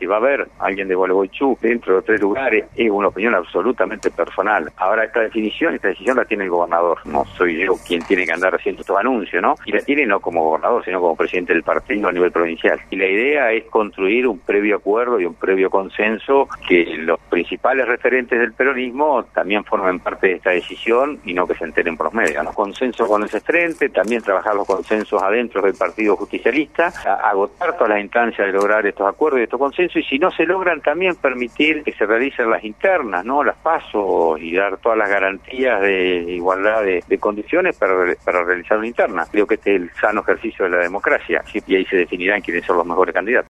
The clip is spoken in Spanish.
si va a haber alguien de Gualeguaychú dentro de 3 lugares es una opinión absolutamente personal. Ahora esta decisión la tiene el gobernador, no soy yo quien tiene que andar haciendo estos anuncios, ¿no? Y la tiene no como gobernador, sino como presidente del partido a nivel provincial. Y la idea es construir un previo acuerdo y un previo consenso que los principales referentes del peronismo también formen parte de esta decisión y no que se enteren por los medios, ¿no? Consenso con ese frente, también trabajar los consensos adentro del partido justicialista, agotar todas las instancias de lograr estos acuerdos y estos consensos, y si no se logran también permitir que se realicen las internas, ¿no? Las PASO, y dar todas las garantías de igualdad de condiciones para realizar una interna. Creo que este es el sano ejercicio de la democracia, y ahí se definirán quiénes son los mejores candidatos.